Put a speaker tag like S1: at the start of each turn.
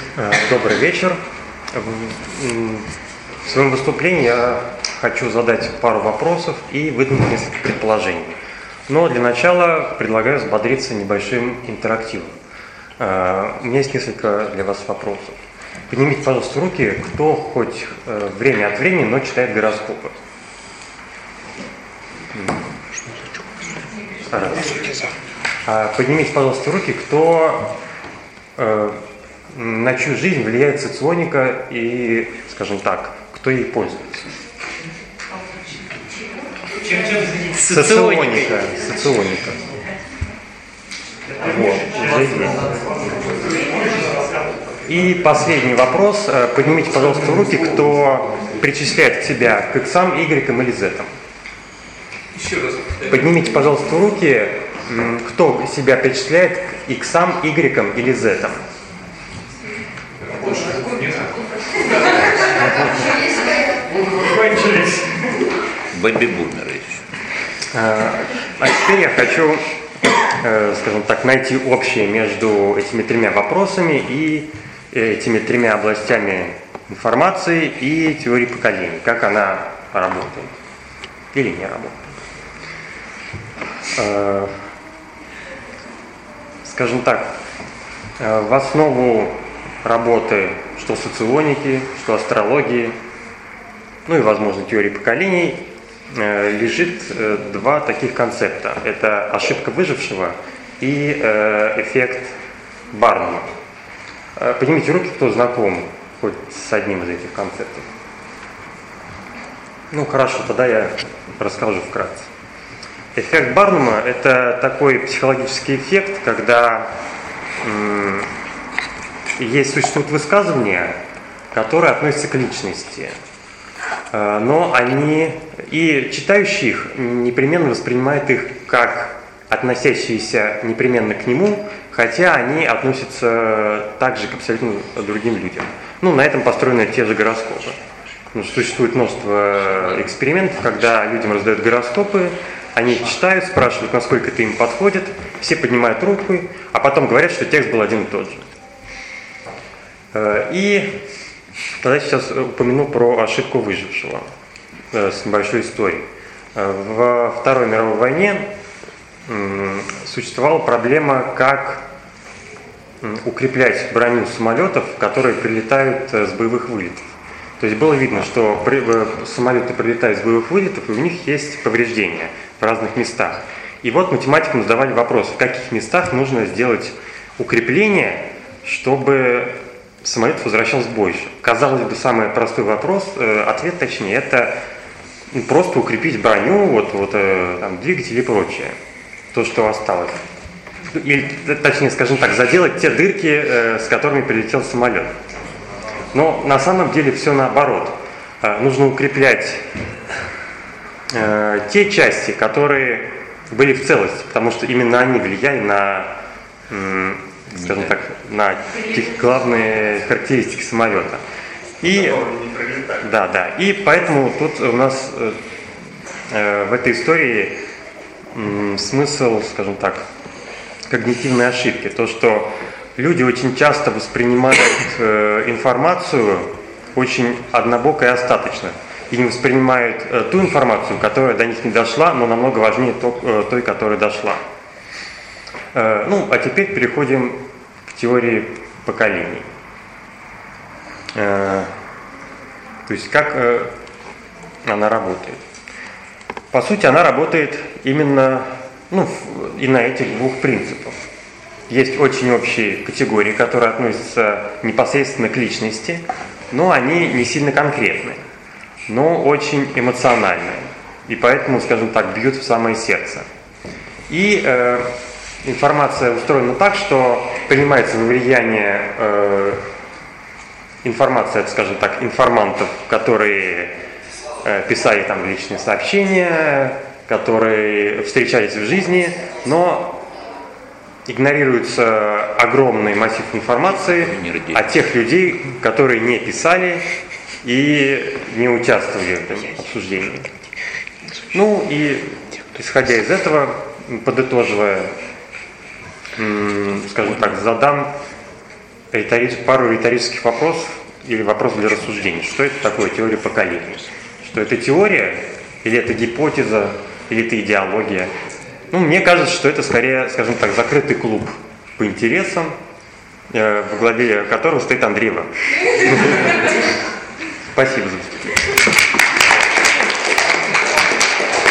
S1: Добрый вечер. В своем выступлении я хочу задать пару вопросов и выдвинуть несколько предположений. Но для начала предлагаю взбодриться небольшим интерактивом. У меня есть несколько для вас вопросов. Поднимите, пожалуйста, руки, кто хоть время от времени, но читает гороскопы. Поднимите, пожалуйста, руки, кто на чью жизнь влияет соционика и, скажем так, кто ей пользуется. Соционика. Вот, уже есть. И последний вопрос. Поднимите, пожалуйста, руки, кто причисляет себя к иксам, игрекам или зетам.
S2: Еще раз.
S1: Поднимите, пожалуйста, руки, кто себя причисляет к иксам, игрекам или зетам.
S2: Кончились.
S3: Бэби-бумеры еще.
S1: А теперь я хочу, скажем так, найти общее между этими тремя вопросами и этими тремя областями информации и теории поколений, как она работает или не работает. Скажем так, в основу работы что соционики, что астрологии, ну и, возможно, теории поколений, лежит два таких концепта. Это ошибка выжившего и эффект Барнума. Поднимите руки, кто знаком хоть с одним из этих концептов. Ну, хорошо, тогда я расскажу вкратце. Эффект Барнума – это такой психологический эффект, когда существуют высказывания, которые относятся к личности, но они и читающий их непременно воспринимает их как относящиеся непременно к нему, хотя они относятся также к абсолютно другим людям. Ну, на этом построены те же гороскопы. Существует множество экспериментов, когда людям раздают гороскопы, они их читают, спрашивают, насколько это им подходит, все поднимают руку, а потом говорят, что текст был один и тот же. И тогда сейчас упомяну про ошибку выжившего с небольшой историей. Во Второй мировой войне существовала проблема, как укреплять броню самолетов, которые прилетают с боевых вылетов. То есть было видно, что самолеты прилетают с боевых вылетов, и у них есть повреждения в разных местах. И вот математикам задавали вопрос, в каких местах нужно сделать укрепление, чтобы самолет возвращался больше. Казалось бы, самый простой вопрос, ответ точнее, это просто укрепить броню, там, двигатели и прочее, то, что осталось. Или, точнее, скажем так, заделать те дырки, с которыми прилетел самолет. Но на самом деле все наоборот. Нужно укреплять те части, которые были в целости, потому что именно они влияли на, скажем так, на главные характеристики самолета. И, да. И поэтому тут у нас в этой истории смысл, скажем так, когнитивной ошибки. То, что люди очень часто воспринимают информацию очень однобоко и остаточно. И не воспринимают ту информацию, которая до них не дошла, но намного важнее той, которая дошла. А теперь переходим к теории поколений. То есть как она работает. По сути, она работает именно и на этих двух принципах. Есть очень общие категории, которые относятся непосредственно к личности, но они не сильно конкретные, но очень эмоциональные. И поэтому, скажем так, бьют в самое сердце. И информация устроена так, что принимается во влияние информация, скажем так, информантов, которые писали там личные сообщения, которые встречались в жизни, но игнорируется огромный массив информации от тех людей, которые не писали и не участвовали в этом обсуждении. Ну и исходя из этого, подытоживая, скажем так, задам пару риторических вопросов или вопрос для рассуждения. Что это такое теория поколений? Что это теория, или это гипотеза, или это идеология? Ну, мне кажется, что это скорее, скажем так, закрытый клуб по интересам, во главе которого стоит Андреева. Спасибо за выступление.